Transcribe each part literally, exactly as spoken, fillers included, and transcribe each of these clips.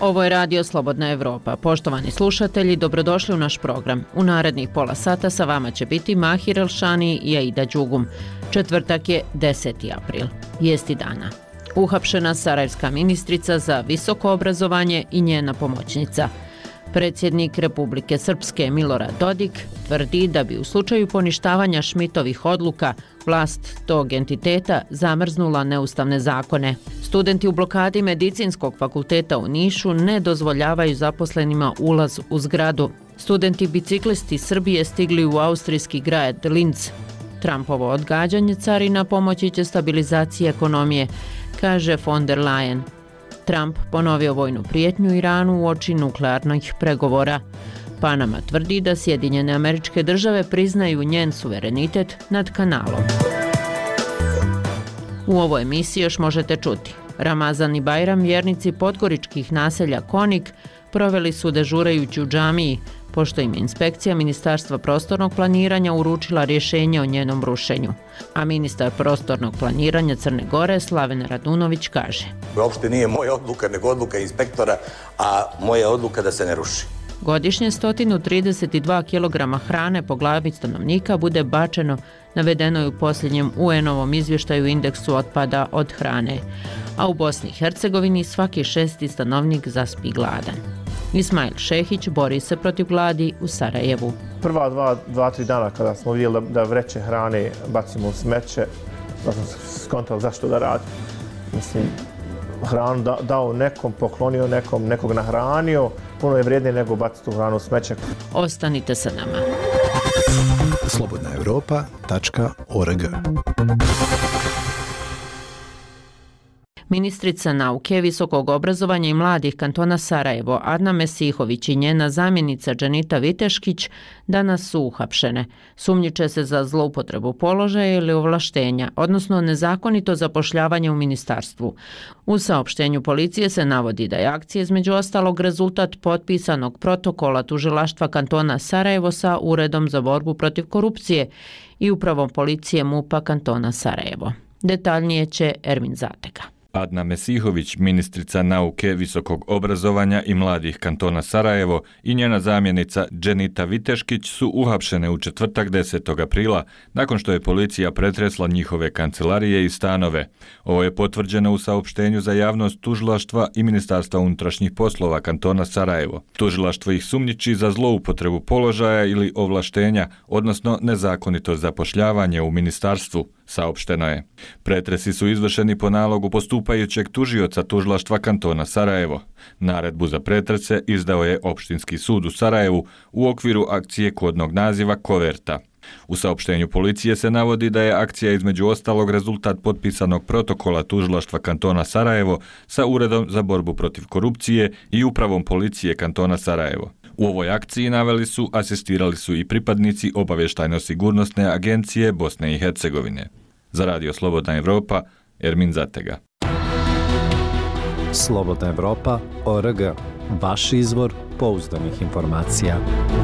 Ovo je Radio Slobodna Evropa. Poštovani slušatelji, dobrodošli u naš program. U narednih pola sata sa vama će biti Mahir Elšani i Aida Đugum. Četvrtak je deseti april. Vijesti dana. Uhapšena sarajevska ministrica za visoko obrazovanje i njena pomoćnica. Predsjednik Republike Srpske Milorad Dodik tvrdi da bi u slučaju poništavanja Šmitovih odluka vlast tog entiteta zamrznula neustavne zakone. Studenti u blokadi Medicinskog fakulteta u Nišu ne dozvoljavaju zaposlenima ulaz u zgradu. Studenti biciklisti Srbije stigli u austrijski grad Linz. Trumpovo odgađanje carina pomoći će stabilizaciji ekonomije, kaže von der Leyen. Trump ponovio vojnu prijetnju Iranu uoči nuklearnih pregovora. Panama tvrdi da Sjedinjene Američke Države priznaju njen suverenitet nad kanalom. U ovoj emisiji još možete čuti. Ramazan i Bajram vjernici podgoričkih naselja Konik proveli su dežurajući u džamiji, pošto im je inspekcija Ministarstva prostornog planiranja uručila rješenje o njenom rušenju. A ministar prostornog planiranja Crne Gore, Slaven Radunović, kaže: Uopšte nije moja odluka, nego odluka inspektora, a moja odluka da se ne ruši. Godišnje sto trideset dva kilograma hrane po glavi stanovnika bude bačeno, navedeno je u posljednjem U N-ovom izvještaju indeksu otpada od hrane, a u Bosni i Hercegovini svaki šesti stanovnik zaspi gladan. Ismail Šehić bori se protiv gladi u Sarajevu. Prva dva, dva, tri dana kada smo vidjeli da, da vreće hrane bacimo u smeće, da smo skontali zašto da radi. Mislim, hranu da, dao nekom, poklonio nekom, nekog nahranio, puno je vrijednije nego baciti tu hranu u smeće. Ostanite sa nama. slobodna europa tačka org. Ministrica nauke, visokog obrazovanja i mladih kantona Sarajevo, Adna Mesihović i njena zamjenica Dženita Viteškić danas su uhapšene. Sumnjiče se za zloupotrebu položaja ili ovlaštenja, odnosno nezakonito zapošljavanje u ministarstvu. U saopštenju policije se navodi da je akcija između ostalog rezultat potpisanog protokola tužilaštva kantona Sarajevo sa Uredom za borbu protiv korupcije i upravom policije MUP-a kantona Sarajevo. Detaljnije će Ermin Zatega. Adna Mesihović, ministrica nauke, visokog obrazovanja i mladih kantona Sarajevo i njena zamjenica Dženita Viteškić su uhapšene u četvrtak desetog aprila nakon što je policija pretresla njihove kancelarije i stanove. Ovo je potvrđeno u saopštenju za javnost tužilaštva i Ministarstva unutrašnjih poslova kantona Sarajevo. Tužilaštvo ih sumnjiči za zloupotrebu položaja ili ovlaštenja, odnosno nezakonito zapošljavanje u ministarstvu, saopšteno je. Pretresi su izvršeni po nalogu postupajućeg tužioca tužilaštva kantona Sarajevo. Naredbu za pretrese izdao je Opštinski sud u Sarajevu u okviru akcije kodnog naziva Koverta. U saopštenju policije se navodi da je akcija između ostalog rezultat potpisanog protokola tužilaštva kantona Sarajevo sa Uredom za borbu protiv korupcije i upravom policije kantona Sarajevo. U ovoj akciji naveli su, asistirali su i pripadnici obavještajno-sigurnosne agencije Bosne i Hercegovine. Za Radio Slobodna Evropa, Ermin Zatega. Slobodna Evropa, O R G. Vaš izvor pouzdanih informacija.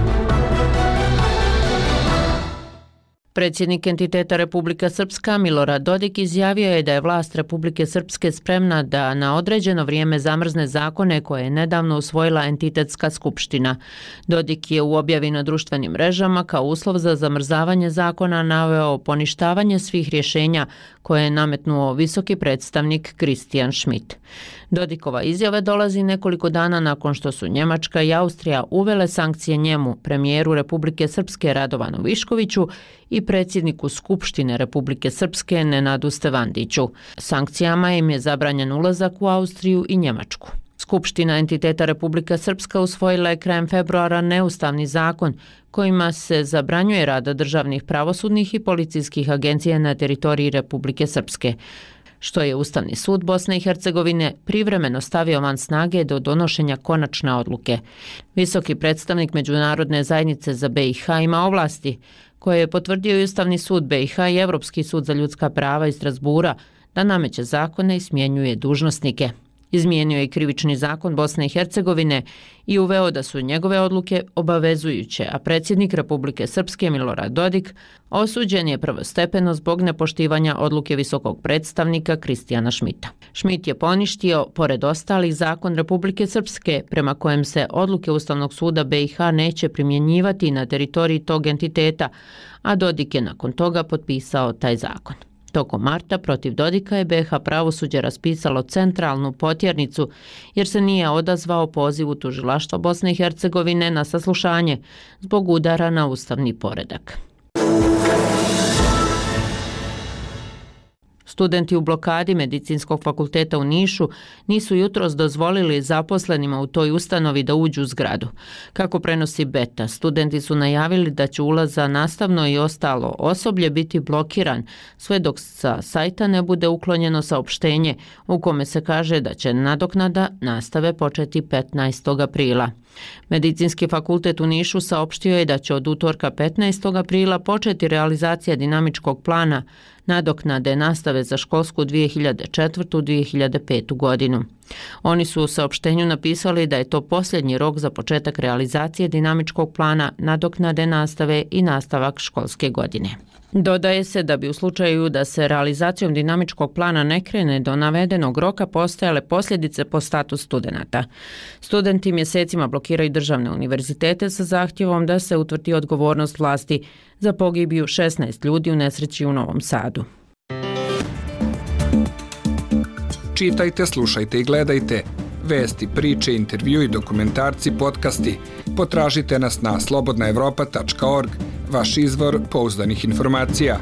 Predsjednik entiteta Republika Srpska Milorad Dodik izjavio je da je vlast Republike Srpske spremna da na određeno vrijeme zamrzne zakone koje je nedavno usvojila entitetska skupština. Dodik je u objavi na društvenim mrežama kao uslov za zamrzavanje zakona naveo poništavanje svih rješenja koje je nametnuo visoki predstavnik Christian Schmidt. Dodikova izjava dolazi nekoliko dana nakon što su Njemačka i Austrija uvele sankcije njemu, premijeru Republike Srpske Radovanu Viškoviću i predsjedniku Skupštine Republike Srpske Nenadu Stevandiću. Sankcijama im je zabranjen ulazak u Austriju i Njemačku. Skupština entiteta Republika Srpska usvojila je krajem februara neustavni zakon kojima se zabranjuje rad državnih pravosudnih i policijskih agencija na teritoriji Republike Srpske, što je Ustavni sud Bosne i Hercegovine privremeno stavio van snage do donošenja konačne odluke. Visoki predstavnik Međunarodne zajednice za B i H ima ovlasti koje je potvrdio i Ustavni sud B i H i Evropski sud za ljudska prava iz Strasbura da nameće zakone i smjenjuje dužnosnike. Izmijenio je i krivični zakon Bosne i Hercegovine i uveo da su njegove odluke obavezujuće, a predsjednik Republike Srpske Milorad Dodik osuđen je prvostepeno zbog nepoštivanja odluke visokog predstavnika Kristijana Šmita. Šmit je poništio, pored ostalih, zakon Republike Srpske prema kojem se odluke Ustavnog suda B i H neće primjenjivati na teritoriji tog entiteta, a Dodik je nakon toga potpisao taj zakon. Tokom marta protiv Dodika je B i H pravosuđe raspisalo centralnu potjernicu jer se nije odazvao pozivu tužilaštva Bosne i Hercegovine na saslušanje zbog udara na ustavni poredak. Studenti u blokadi Medicinskog fakulteta u Nišu nisu jutros dozvolili zaposlenima u toj ustanovi da uđu u zgradu. Kako prenosi Beta, studenti su najavili da će ulaz za nastavno i ostalo osoblje biti blokiran sve dok sa sajta ne bude uklonjeno saopštenje u kome se kaže da će nadoknada nastave početi petnaestog aprila. Medicinski fakultet u Nišu saopštio je da će od utorka petnaestog aprila početi realizacija dinamičkog plana nadoknade nastave za školsku dvije hiljade četvrtu dvije hiljade petu godinu. Oni su u saopštenju napisali da je to posljednji rok za početak realizacije dinamičkog plana nadoknade nastave i nastavak školske godine. Dodaje se da bi u slučaju da se realizacijom dinamičkog plana ne krene do navedenog roka postojale posljedice po status studenata. Studenti mjesecima blokiraju državne univerzitete sa zahtjevom da se utvrdi odgovornost vlasti za pogibiju šesnaest ljudi u nesreći u Novom Sadu. Čitajte, slušajte i gledajte. Vesti, priče, intervjui, dokumentarci, podcasti. Potražite nas na slobodna evropa tačka org, vaš izvor pouzdanih informacija.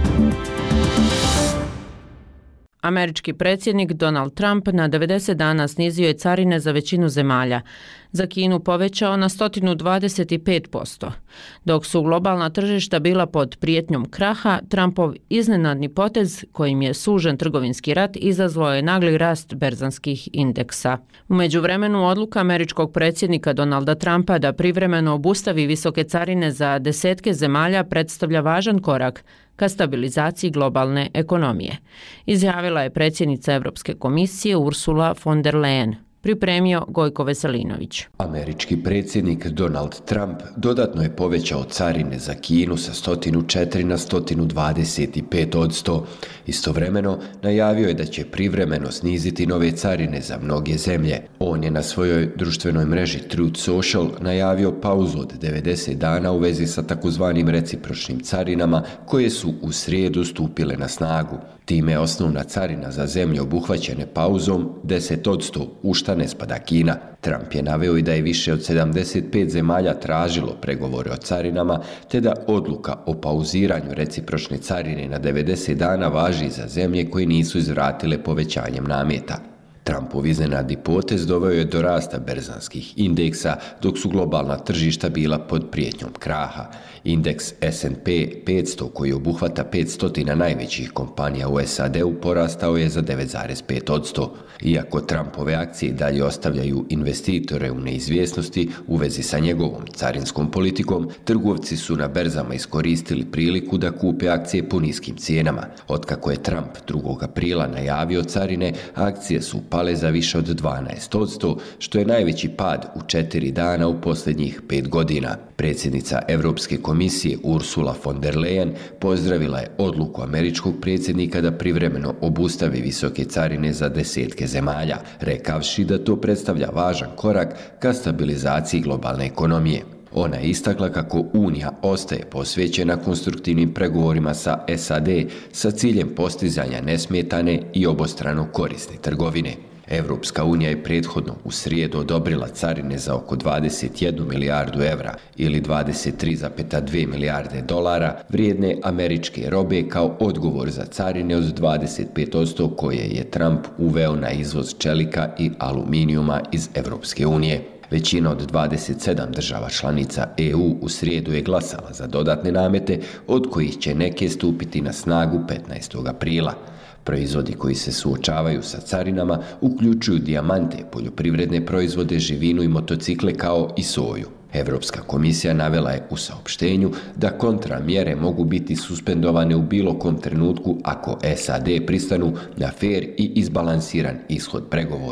Američki predsjednik Donald Trump na devedeset dana snizio je carine za većinu zemalja. Za Kinu povećao na sto dvadeset pet posto. Dok su globalna tržišta bila pod prijetnjom kraha, Trumpov iznenadni potez kojim je sužen trgovinski rat izazvao je nagli rast berzanskih indeksa. U međuvremenu odluka američkog predsjednika Donalda Trumpa da privremeno obustavi visoke carine za desetke zemalja predstavlja važan korak ka stabilizaciji globalne ekonomije, izjavila je predsjednica Europske komisije Ursula von der Leyen. Pripremio Gojko Veselinović. Američki predsjednik Donald Trump dodatno je povećao carine za Kinu sa sto četiri na sto dvadeset pet odsto. Istovremeno najavio je da će privremeno sniziti nove carine za mnoge zemlje. On je na svojoj društvenoj mreži Truth Social najavio pauzu od devedeset dana u vezi sa takozvanim recipročnim carinama koje su u srijedu stupile na snagu. Time je osnovna carina za zemlje obuhvaćene pauzom deset odsto, u šta ne spada Kina. Trump je naveo i da je više od sedamdeset pet zemalja tražilo pregovore o carinama, te da odluka o pauziranju recipročne carine na devedeset dana važi za zemlje koje nisu izvratile povećanjem nameta. Trumpov iznenadni potez doveo je do rasta berzanskih indeksa, dok su globalna tržišta bila pod prijetnjom kraha. Indeks S and P petsto, koji obuhvata petsto najvećih kompanija u S A D-u, porastao je za devet zarez pet odsto. Iako Trumpove akcije dalje ostavljaju investitore u neizvjesnosti u vezi sa njegovom carinskom politikom, trgovci su na berzama iskoristili priliku da kupe akcije po niskim cijenama. Otkako je Trump drugog aprila najavio carine, akcije su pale za više od dvanaest odsto, što je najveći pad u četiri dana u posljednjih pet godina. Predsjednica Europske komisije Ursula von der Leyen pozdravila je odluku američkog predsjednika da privremeno obustavi visoke carine za desetke zemalja, rekavši da to predstavlja važan korak ka stabilizaciji globalne ekonomije. Ona je istakla kako Unija ostaje posvećena konstruktivnim pregovorima sa S A D sa ciljem postizanja nesmetane i obostrano korisne trgovine. Europska unija je prethodno u srijedu odobrila carine za oko dvadeset jednu milijardu evra ili dvadeset tri zarez dvije milijarde dolara vrijedne američke robe kao odgovor za carine od dvadeset pet odsto koje je Trump uveo na izvoz čelika i aluminijuma iz Europske unije. Većina od dvadeset sedam država članica E U u srijedu je glasala za dodatne namete, od kojih će neke stupiti na snagu petnaestog aprila. Proizvodi koji se suočavaju sa carinama uključuju dijamante, poljoprivredne proizvode, živinu i motocikle kao i soju. Europska komisija navela je u saopštenju da kontramjere mogu biti suspendovane u bilo kom trenutku ako S A D pristanu na fer i izbalansiran ishod pregovora.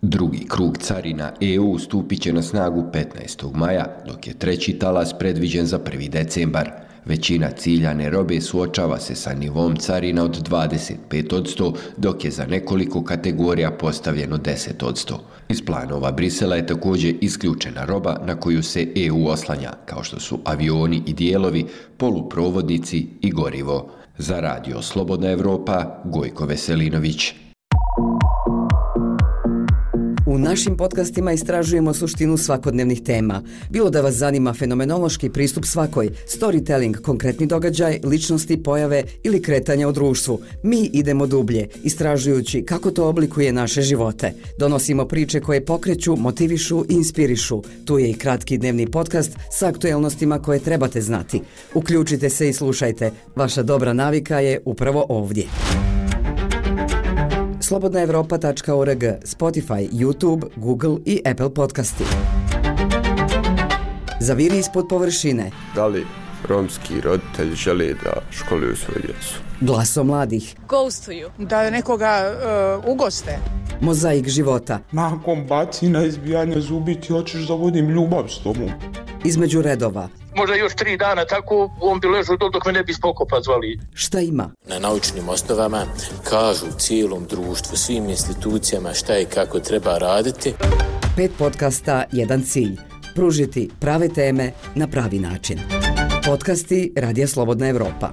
Drugi krug carina E U stupit će na snagu petnaestog maja, dok je treći talas predviđen za prvi decembar. Većina ciljane robe suočava se sa nivom carina od dvadeset pet posto, dok je za nekoliko kategorija postavljeno deset posto. Iz planova Brisela je također isključena roba na koju se E U oslanja, kao što su avioni i dijelovi, poluprovodnici i gorivo. Za radio Slobodna Evropa, Gojko Veselinović. U našim podcastima istražujemo suštinu svakodnevnih tema. Bilo da vas zanima fenomenološki pristup svakoj, storytelling, konkretni događaj, ličnosti, pojave ili kretanja u društvu. Mi idemo dublje, istražujući kako to oblikuje naše živote. Donosimo priče koje pokreću, motivišu i inspirišu. Tu je i kratki dnevni podcast sa aktuelnostima koje trebate znati. Uključite se i slušajte. Vaša dobra navika je upravo ovdje. slobodna evropa tačka org, Spotify, YouTube, Google i Apple podcasti. Zaviri ispod površine. Da li romski roditelji žele da školuju svoju djecu? Glaso mladih. Ghostuju. Da nekoga uh, ugoste. Mozaik života. Nakon bacina, izbijanja zubi ti hoćeš da vodim ljubav s tobom. Između redova. Možda još tri dana tako on bi ležao dok me ne bi spokopa zvali. Šta ima? Na naučnim osnovama kažu cijelom društvu, svim institucijama šta i kako treba raditi. Pet podcasta, jedan cilj. Pružiti prave teme na pravi način. Podcasti Radija Slobodna Evropa.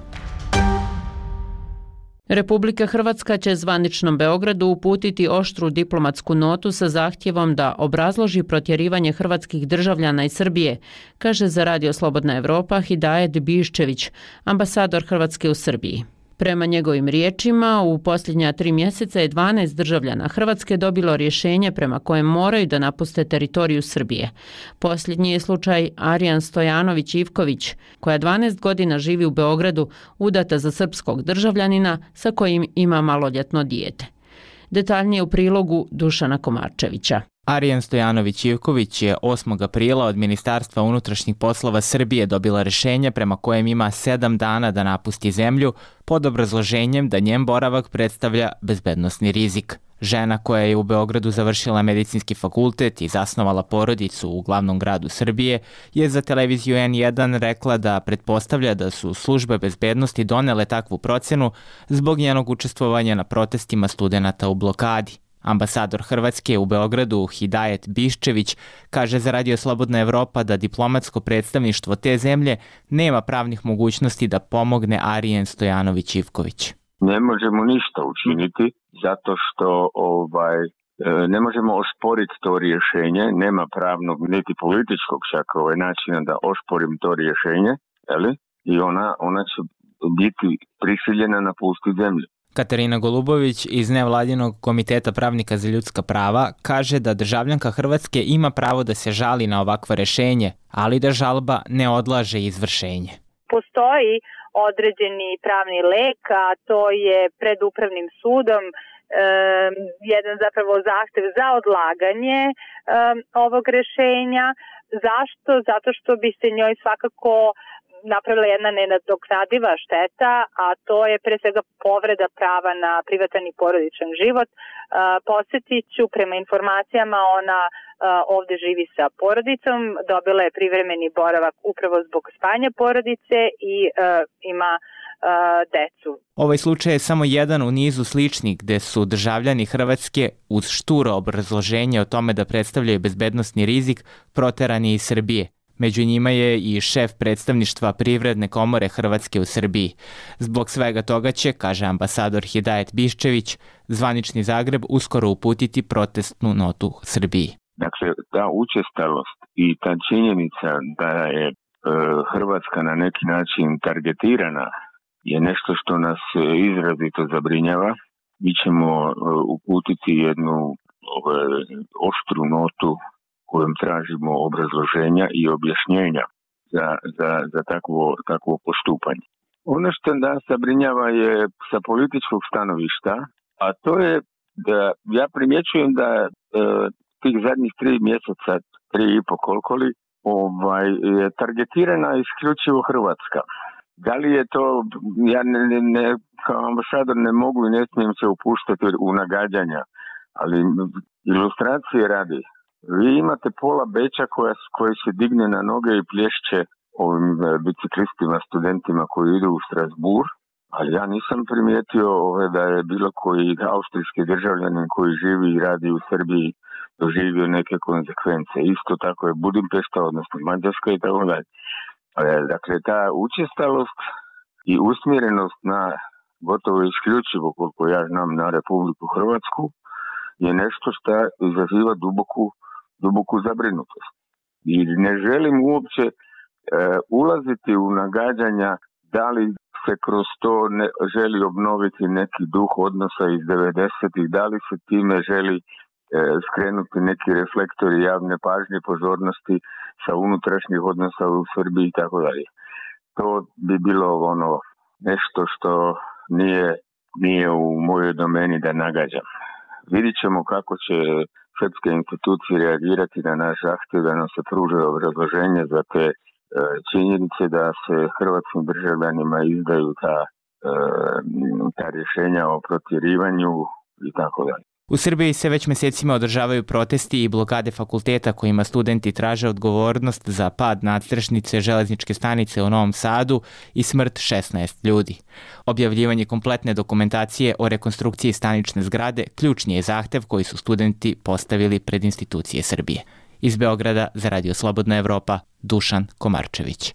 Republika Hrvatska će zvaničnom Beogradu uputiti oštru diplomatsku notu sa zahtjevom da obrazloži protjerivanje hrvatskih državljana iz Srbije, kaže za Radio Slobodna Evropa Hidajet Biščević, ambasador Hrvatske u Srbiji. Prema njegovim riječima, u posljednja tri mjeseca je dvanaest državljana Hrvatske dobilo rješenje prema kojem moraju da napuste teritoriju Srbije. Posljednji je slučaj Arijan Stojanović-Ivković, koja dvanaest godina živi u Beogradu, udata za srpskog državljanina sa kojim ima maloljetno dijete. Detaljnije u prilogu Dušana Komarčevića. Arijan Stojanović-Ivković je osmog aprila od Ministarstva unutrašnjih poslova Srbije dobila rješenje prema kojem ima sedam dana da napusti zemlju pod obrazloženjem da njen boravak predstavlja bezbednosni rizik. Žena koja je u Beogradu završila medicinski fakultet i zasnovala porodicu u glavnom gradu Srbije je za televiziju N jedan rekla da pretpostavlja da su službe bezbednosti donele takvu procenu zbog njenog učestvovanja na protestima studenata u blokadi. Ambasador Hrvatske u Beogradu Hidajet Biščević kaže za Radio Slobodna Evropa da diplomatsko predstavništvo te zemlje nema pravnih mogućnosti da pomogne Arijan Stojanović-Ivković. Ne možemo ništa učiniti zato što ovaj ne možemo osporiti to rješenje, nema pravnog niti političkog čak ovaj načina da osporim to rješenje, eli? I ona ona će biti prisiljena napustiti zemlju. Katarina Golubović iz Nevladinog komiteta pravnika za ljudska prava kaže da državljanka Hrvatske ima pravo da se žali na ovakvo rješenje, ali da žalba ne odlaže izvršenje. Postoji određeni pravni lek, a to je pred upravnim sudom um, jedan zapravo zahtev za odlaganje um, ovog rješenja. Zašto? Zato što bi se njoj svakako napravila jedna nenadoknadiva šteta, a to je pre svega povreda prava na privatan i porodičan život. Podsjetit ću, prema informacijama ona ovdje živi sa porodicom, dobila je privremeni boravak upravo zbog spajanja porodice i ima decu. Ovaj slučaj je samo jedan u nizu sličnih gde su državljani Hrvatske uz šturo obrazloženje o tome da predstavljaju bezbednosni rizik proterani iz Srbije. Među njima je i šef predstavništva Privredne komore Hrvatske u Srbiji. Zbog svega toga će, kaže ambasador Hidajet Biščević, zvanični Zagreb uskoro uputiti protestnu notu Srbiji. Dakle, ta učestalost i ta činjenica da je e, Hrvatska na neki način targetirana je nešto što nas izrazito zabrinjava. Mi ćemo e, uputiti jednu ove, oštru notu kojom tražimo obrazloženja i objašnjenja za, za, za takvo, takvo postupanje. Ono što nas zabrinjava je sa političkog stanovišta, a to je da ja primjećujem da e, tih zadnjih tri mjeseca, tri i po koliko li, ovaj, je targetirana isključivo Hrvatska. Da li je to, ja ne, ne, kao ambasador ne mogu i ne smijem se upuštati u nagađanja, Ali ilustracije radi. Vi imate pola Beča koja, koja se digne na noge i plješće ovim biciklistima, studentima koji idu u Strasbourg, ali ja nisam primijetio ove, da je bilo koji austrijski državljanin koji živi i radi u Srbiji doživio neke konsekvence. Isto tako je Budimpešta, odnosno Mađarska i tako dalje. Dakle, ta učestalost i usmjerenost na gotovo isključivo, koliko ja znam, na Republiku Hrvatsku, je nešto što izaziva duboku, duboku zabrinutost. I ne želim uopće e, ulaziti u nagađanja da li se kroz to ne, želi obnoviti neki duh odnosa iz devedesetih, da li se time želi e, skrenuti neki reflektori javne pažnje, pozornosti sa unutrašnjih odnosa u Srbiji i tako dalje. To bi bilo ono nešto što nije, nije u mojoj domeni da nagađam. Vidjet ćemo kako će srpske institucije reagirati na naš zahtjev da nam se pruže obrazloženje za te e, činjenice da se hrvatskim državljanima izdaju ta, e, ta rješenja o protjerivanju i tako dalje. U Srbiji se već mjesecima održavaju protesti i blokade fakulteta kojima studenti traže odgovornost za pad nadstrešnice železničke stanice u Novom Sadu i smrt šesnaest ljudi. Objavljivanje kompletne dokumentacije o rekonstrukciji stanične zgrade ključni je zahtev koji su studenti postavili pred institucije Srbije. Iz Beograda za Radio Slobodna Evropa, Dušan Komarčević.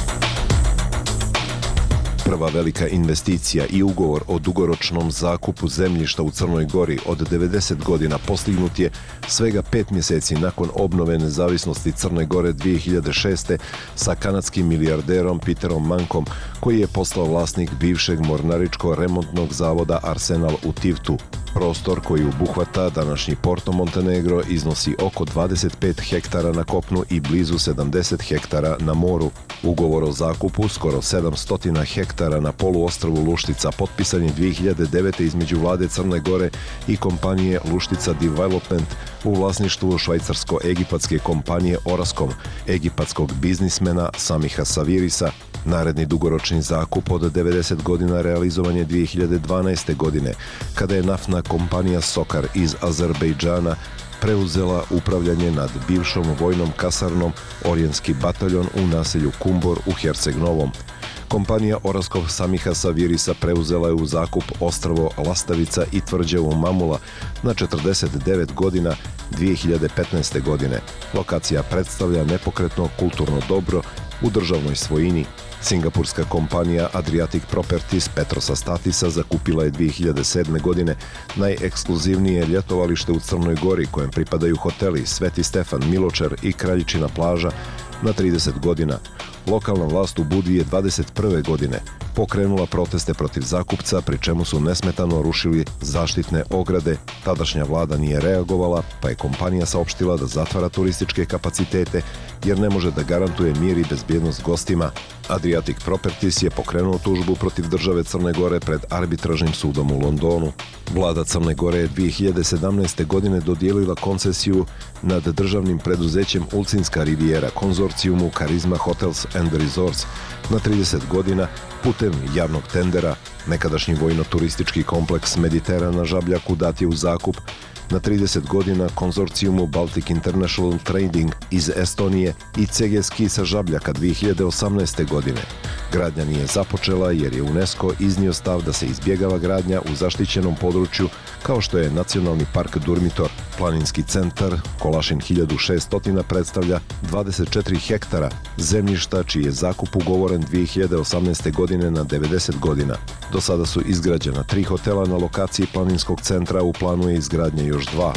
Prva velika investicija i ugovor o dugoročnom zakupu zemljišta u Crnoj Gori od devedeset godina postignut je svega pet mjeseci nakon obnove nezavisnosti Crne Gore dvije hiljade šeste sa kanadskim milijarderom Peterom Mankom, koji je postao vlasnik bivšeg mornaričko-remontnog zavoda Arsenal u Tivtu. Prostor koji obuhvata današnji Porto Montenegro iznosi oko dvadeset pet hektara na kopnu i blizu sedamdeset hektara na moru. Ugovor o zakupu skoro sedamsto hektara na poluostrvu Luštica potpisan je dvije hiljade devete između vlade Crne Gore i kompanije Luštica Development u vlasništvu švajcarsko-egipatske kompanije Orascom, egipatskog biznismena Samiha Savirisa. Naredni dugoročni zakup od devedeset godina realizovan je dvije hiljade dvanaeste godine, kada je naftna kompanija Sokar iz Azerbejdžana preuzela upravljanje nad bivšom vojnom kasarnom Orijenski bataljon u naselju Kumbor u Herceg Novom. Kompanija Oraskov Samiha Savirisa preuzela je u zakup ostrvo Lastavica i tvrđavu Mamula na četrdeset devet godina dvije hiljade petnaeste godine. Lokacija predstavlja nepokretno kulturno dobro u državnoj svojini. Singapurska kompanija Adriatic Properties Petrosa Statisa zakupila je dvije hiljade sedme. godine najekskluzivnije ljetovalište u Crnoj Gori kojem pripadaju hoteli Sveti Stefan, Miločar i Kraljičina plaža na trideset godina. Lokalna vlast u Budvi je dvadeset prve. godine pokrenula proteste protiv zakupca, pri čemu su nesmetano rušili zaštitne ograde. Tadašnja vlada nije reagovala, pa je kompanija saopštila da zatvara turističke kapacitete jer ne može da garantuje mir i bezbjednost gostima. Adriatic Properties je pokrenuo tužbu protiv države Crne Gore pred arbitražnim sudom u Londonu. Vlada Crne Gore je dvije hiljade sedamnaeste. godine dodijelila koncesiju nad državnim preduzećem Ulcinska Rivijera konzorcijumu Karizma Hotels and Resorts na trideset godina putem javnog tendera. Nekadašnji vojno-turistički kompleks Mediteran na Žabljaku dat je u zakup na trideset godina konzorcijumu Baltic International Trading iz Estonije i C G Ski sa Žabljaka dvije hiljade osamnaeste. godine. Gradnja nije započela jer je UNESCO iznio stav da se izbjegava gradnja u zaštićenom području kao što je Nacionalni park Durmitor. Planinski centar Kolašin hiljadu šesto predstavlja dvadeset četiri hektara zemljišta čiji je zakup ugovoren dvije hiljade osamnaeste. godine na devedeset godina. Do sada su izgrađena tri hotela na lokaciji planinskog centra, u planu je izgradnja još dva.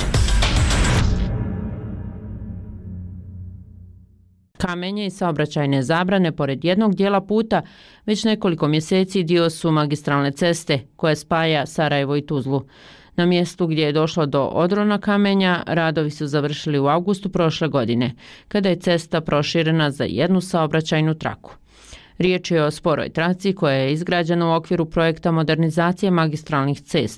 Kamenje i saobraćajne zabrane pored jednog dijela puta već nekoliko mjeseci dio su magistralne ceste koja spaja Sarajevo i Tuzlu. Na mjestu gdje je došlo do odrona kamenja, radovi su završili u avgustu prošle godine, kada je cesta proširena za jednu saobraćajnu traku. Riječ je o sporoj traci koja je izgrađena u okviru projekta modernizacije magistralnih cesta.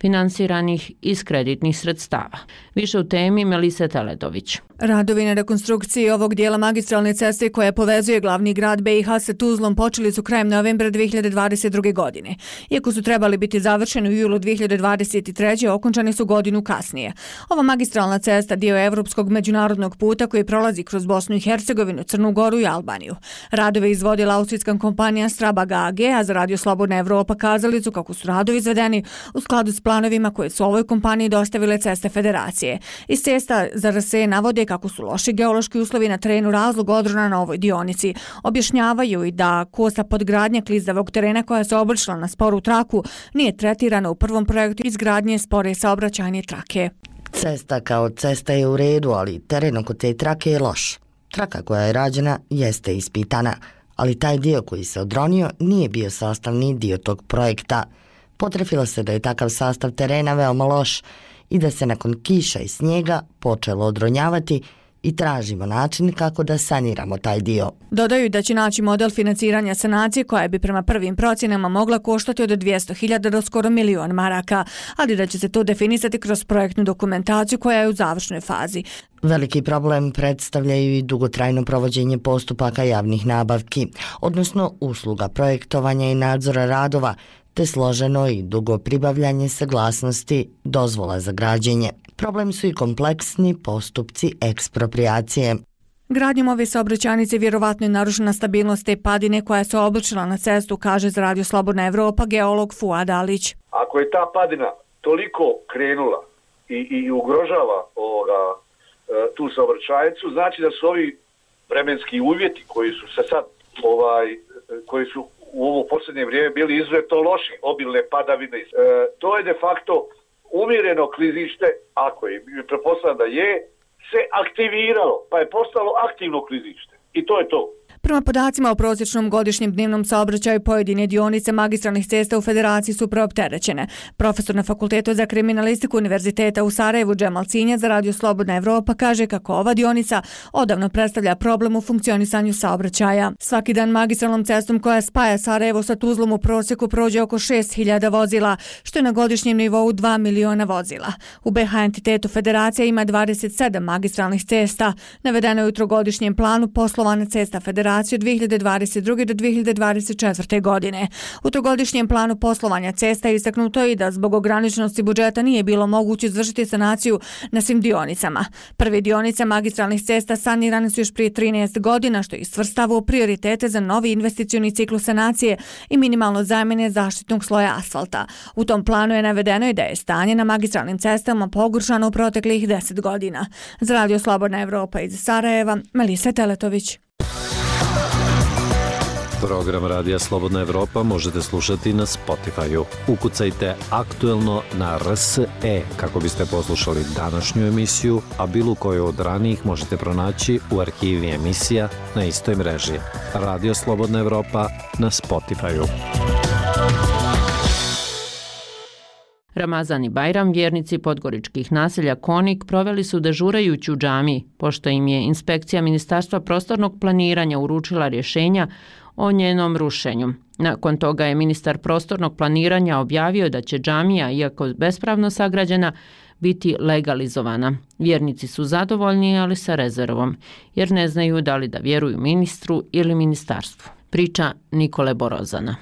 finansiranih iz kreditnih sredstava. Više u temi Melise Teledović. Radovi na rekonstrukciji ovog dijela magistralne ceste koja povezuje glavni grad B i H sa Tuzlom počeli su krajem novembra dvije hiljade dvadeset druge. godine. Iako su trebali biti završeni u julu dvije hiljade dvadeset treće. okončani su godinu kasnije. Ova magistralna cesta dio je evropskog međunarodnog puta koji prolazi kroz Bosnu i Hercegovinu, Crnu Goru i Albaniju. Radove izvodila austrijska kompanija Strabag A G, a za Radio Slobodna Evropa kazali su kako su radovi izvedeni u skladu s planovima koje su ovoj kompaniji dostavile Ceste Federacije. Iz cesta za R S E navode kako su loši geološki uslovi na terenu razlog odrona na ovoj dionici. Objašnjavaju i da kosa podgradnja klizdavog terena koja se obršla na sporu traku nije tretirana u prvom projektu izgradnje spore saobraćajne trake. Cesta kao cesta je u redu, ali teren oko te trake je loš. Traka koja je rađena jeste ispitana, ali taj dio koji se odronio nije bio sastavni dio tog projekta. Potrefilo se da je takav sastav terena veoma loš i da se nakon kiša i snijega počelo odronjavati i tražimo način kako da saniramo taj dio. Dodaju da će naći model financiranja sanacije koja bi prema prvim procjenama mogla koštati od dvjesto hiljada do skoro milion maraka, ali da će se to definisati kroz projektnu dokumentaciju koja je u završnoj fazi. Veliki problem predstavljaju i dugotrajno provođenje postupaka javnih nabavki, odnosno usluga projektovanja i nadzora radova, te složeno i dugo pribavljanje saglasnosti dozvola za građenje. Problem su i kompleksni postupci ekspropriacije. Gradnjom ove saobraćajnice vjerovatno je narušena stabilnost te padine koja se obrušila na cestu, kaže za Radio Slobodna Evropa geolog Fuad Alić. Ako je ta padina toliko krenula i, i ugrožava ovoga, tu saobraćajnicu, znači da su ovi vremenski uvjeti koji su se sad ovaj, koji su u ovo posljednje vrijeme bili izuzetno loši, obilne padavine. E, to je de facto umjereno klizište, ako je, pretpostavljam da je, se aktiviralo, pa je postalo aktivno klizište. I to je to. Prema podacima o prosječnom godišnjem dnevnom saobraćaju pojedine dionice magistralnih cesta u Federaciji su preopterećene. Profesor na Fakultetu za kriminalistiku Univerziteta u Sarajevu Džemal Cinjac za Radio Slobodna Evropa kaže kako ova dionica odavno predstavlja problem u funkcionisanju saobraćaja. Svaki dan magistralnom cestom koja spaja Sarajevo sa Tuzlom u prosjeku prođe oko šest hiljada vozila, što je na godišnjem nivou dva miliona vozila. U B H entitetu Federacija ima dvadeset sedam magistralnih cesta. Navedeno je u trogodišnjem planu poslovana cesta Federacije od dvije hiljade dvadeset druge do dvije hiljade dvadeset četvrte. godine. U trogodišnjem planu poslovanja cesta je istaknuto i da zbog ograničenosti budžeta nije bilo moguće izvršiti sanaciju na svim dionicama. Prve dionice magistralnih cesta sanirane su još prije trinaest godina, što je svrstava u prioritete za novi investicioni ciklus sanacije i minimalno zamjene zaštitnog sloja asfalta. U tom planu je navedeno i da je stanje na magistralnim cestama pogoršano u proteklih deset godina. Za Radio Slobodna Evropa iz Sarajeva, Melisa Teletović. Program Radija Slobodna Evropa možete slušati na Spotify-u. Ukucajte aktuelno na R S E kako biste poslušali današnju emisiju, a bilo koju od ranijih možete pronaći u arhivi emisija na istoj mreži. Radio Slobodna Evropa na Spotify-u. Ramazan i Bajram vjernici podgoričkih naselja Konik proveli su dežurajući u džamiji, pošto im je inspekcija Ministarstva prostornog planiranja uručila rješenja o njenom rušenju. Nakon toga je ministar prostornog planiranja objavio da će džamija, iako bespravno sagrađena, biti legalizovana. Vjernici su zadovoljni, ali sa rezervom, jer ne znaju da li da vjeruju ministru ili ministarstvu. Priča Nikole Borozana.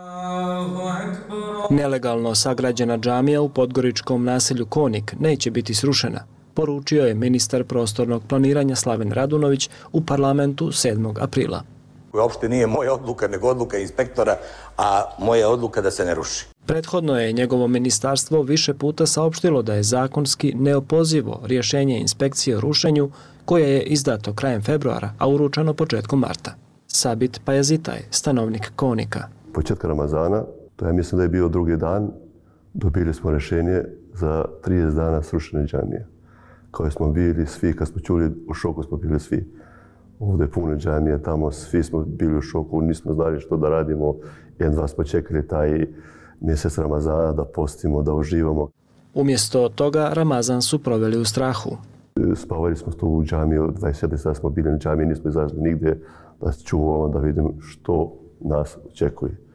Nelegalno sagrađena džamija u podgoričkom naselju Konik neće biti srušena, poručio je ministar prostornog planiranja Slaven Radunović u parlamentu sedmog aprila. Uopšte nije moja odluka, nego odluka inspektora, a moja odluka da se ne ruši. Prethodno je njegovo ministarstvo više puta saopštilo da je zakonski neopozivo rješenje inspekcije o rušenju koje je izdato krajem februara, a uručeno početkom marta. Sabit Pajazitaj, stanovnik Konika. Početka Ramazana, to ja mislim da je bio drugi dan, dobili smo rješenje za trideset dana srušene džamije. Koje smo bili svi, kad smo čuli, u šoku smo bili svi. Ovdje je puno džamije, tamo svi smo bili u šoku, nismo znali što da radimo. Jedva smo čekali taj mjesec Ramazana da postimo, da uživamo. Umjesto toga Ramazan su proveli u strahu. Spavali smo tu u džamiju, dvadeset četiri sata smo bili na džamiji, nismo izašli nigdje da čuvamo, da vidimo što nas očekuje.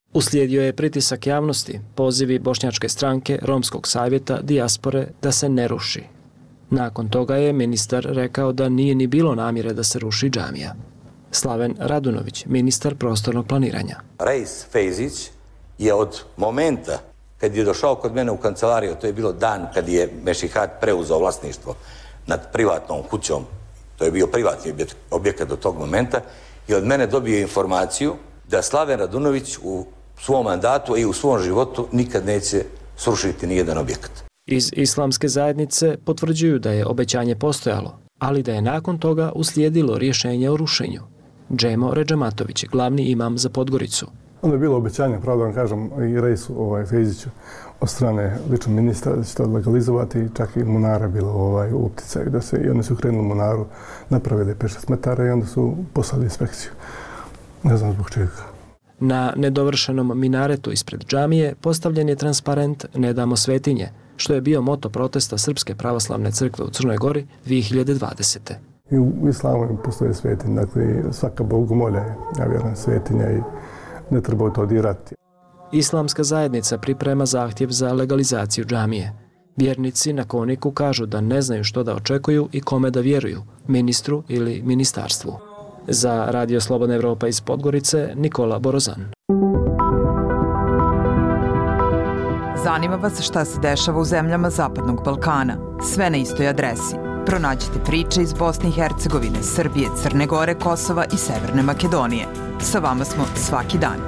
Uslijedio je pritisak javnosti, pozivi Bošnjačke stranke, Romskog savjeta, dijaspore da se ne ruši. Nakon toga je ministar rekao da nije ni bilo namjere da se ruši džamija. Slaven Radunović, ministar prostornog planiranja. Reis Fejzić je od momenta kad je došao kod mene u kancelariju, to je bilo dan kad je Mešihat preuzeo vlasništvo nad privatnom kućom, to je bio privatni objekat do tog momenta, i od mene dobio informaciju da Slaven Radunović u svom mandatu i u svom životu nikad neće srušiti nijedan objekat. Iz islamske zajednice potvrđuju da je obećanje postojalo, ali da je nakon toga uslijedilo rješenje o rušenju. Džemo Redžematović, glavni imam za Podgoricu. Onda je bilo obećanje, pravda vam kažem, i Reisu ovaj, Fejziću od strane lično ministra da će to legalizovati, čak i Munara bilo ovaj, u opticaju da se, i oni su krenuli Munaru, napravili pet šest metara i onda su poslali inspekciju. Ne znam zbog čega. Na nedovršenom minaretu ispred džamije postavljen je transparent Ne damo svetinje, što je bio moto protesta Srpske pravoslavne crkve u Crnoj Gori dvije hiljade dvadesete. I u islamu postoje svetinje, dakle svaka bogomolja je, ja vjerujem, svetinja i ne treba to dirati. Islamska zajednica priprema zahtjev za legalizaciju džamije. Vjernici na Koniku kažu da ne znaju što da očekuju i kome da vjeruju, ministru ili ministarstvu. Za Radio Slobodna Evropa iz Podgorice, Nikola Borozan. Zanima vas šta se dešava u zemljama Zapadnog Balkana. Sve na istoj adresi. Pronađite priče iz Bosne i Hercegovine, Srbije, Crne Gore, Kosova i Severne Makedonije. Sa vama smo svaki dan.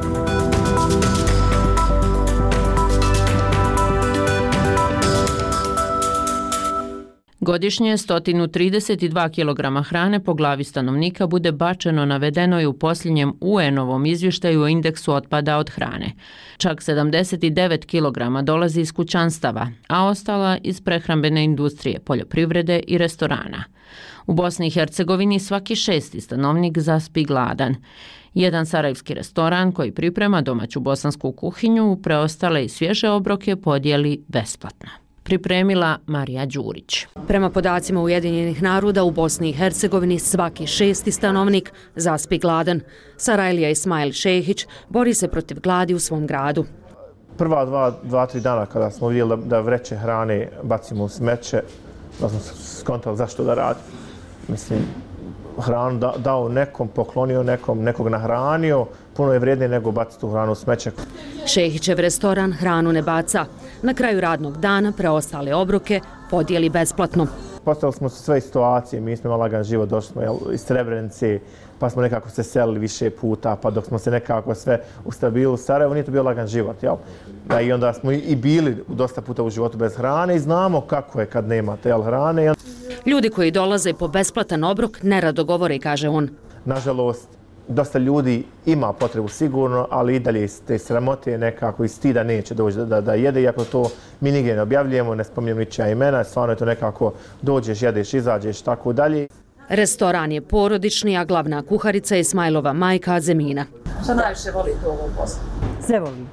Godišnje sto trideset dva kilograma hrane po glavi stanovnika bude bačeno, navedeno je u posljednjem U N-ovom izvještaju o indeksu otpada od hrane. Čak sedamdeset devet kilograma dolazi iz kućanstava, a ostala iz prehrambene industrije, poljoprivrede i restorana. U Bosni i Hercegovini svaki šesti stanovnik zaspi gladan. Jedan sarajevski restoran koji priprema domaću bosansku kuhinju u preostale i svježe obroke podijeli besplatno. Pripremila Marija Đurić. Prema podacima Ujedinjenih naroda u Bosni i Hercegovini svaki šesti stanovnik zaspi gladan. Sarajlija Ismail Šehić bori se protiv gladi u svom gradu. Prva dva, dva, tri dana kada smo vidjeli da, da vreće hrane bacimo u smeće, da smo skontali zašto da radimo. Mislim, hranu da, dao nekom, poklonio nekom, nekog nahranio, puno je vrijednije nego baciti tu hranu u smeće. Šehićev restoran hranu ne baca. Na kraju radnog dana preostale obroke podijeli besplatno. Postavili smo sve situacije, mi smo imali lagan život, došli smo jel, iz Srebrenice, pa smo nekako se selili više puta, pa dok smo se nekako sve ustabili u Sarajevu, nije to bio lagan život. Jel? Da, i onda smo i bili dosta puta u životu bez hrane i znamo kako je kad nemate jel, hrane. Jel? Ljudi koji dolaze po besplatan obrok nerado govore, kaže on. Nažalost, dosta ljudi ima potrebu sigurno, ali i dalje iz te sramote nekako iz stida neće doći da, da, da jede, iako to mi nigdje ne objavljujemo, ne spominjem ničija imena, stvarno je to nekako dođeš, jedeš, izađeš, tako dalje. Restoran je porodični, a glavna kuharica je Ismailova majka Azemina. Šta najviše volite u ovom poslu? Sve volim.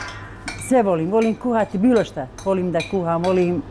Sve volim. Volim kuhati bilo šta. Volim da kuham, volim,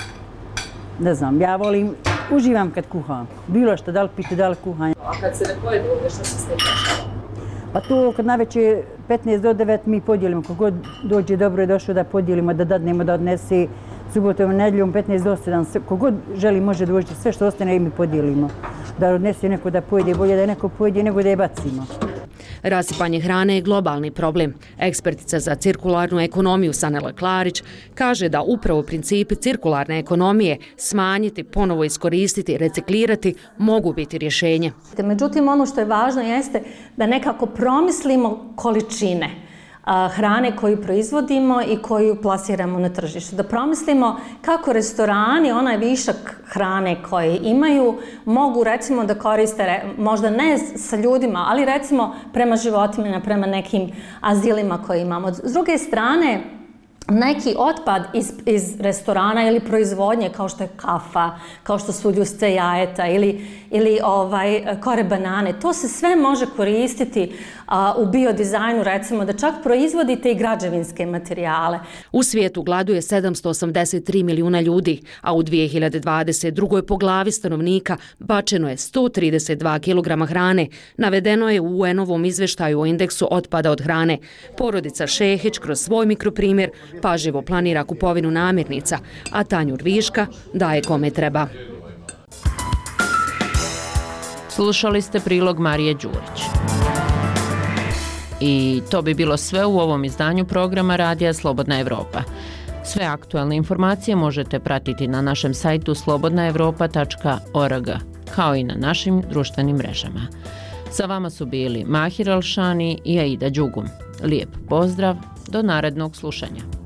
ne znam, ja volim, uživam kad kuham. Bilo šta, da li pite, da li kuham. A kad se ne pojede ovdje, šta se s tim dešava? Pa to kad najveće petnaest do devet mi podijelimo. Kogod dođe, dobro je došao da podijelimo, da dadnemo, da odnese subotom, nedjeljom petnaest do sedam. Kogod želi može doći, sve što ostane i mi podijelimo. Da odnese neko da pojede, bolje da neko pojede nego da je bacimo. Rasipanje hrane je globalni problem. Ekspertica za cirkularnu ekonomiju Sanela Klarić kaže da upravo principi cirkularne ekonomije smanjiti, ponovo iskoristiti, reciklirati mogu biti rješenje. Međutim, ono što je važno jeste da nekako promislimo količine hrane koju proizvodimo i koju plasiramo na tržištu. Da promislimo kako restorani, onaj višak hrane koje imaju, mogu recimo da koriste, možda ne sa ljudima, ali recimo prema životinjama, prema nekim azilima koje imamo. S druge strane, neki otpad iz, iz restorana ili proizvodnje kao što je kafa, kao što su ljusce jajeta ili, ili ovaj, kore banane, to se sve može koristiti a, u biodizajnu, recimo da čak proizvodite i građevinske materijale. U svijetu gladuje sedamsto osamdeset tri milijuna ljudi, a u dvije hiljade dvadeset drugoj po glavi stanovnika bačeno je sto trideset dva kilograma hrane, navedeno je u U N-ovom izveštaju o indeksu otpada od hrane. Porodica Šehić kroz svoj mikroprimjer pažljivo planira kupovinu namirnica, a tanjur viška daje kome treba. Slušali ste prilog Marije Đurić. I to bi bilo sve u ovom izdanju programa Radija Slobodna Evropa. Sve aktualne informacije možete pratiti na našem sajtu slobodna evropa tačka org, kao i na našim društvenim mrežama. Sa vama su bili Mahir Alšani i Aida Đugum. Lijep pozdrav, do narednog slušanja.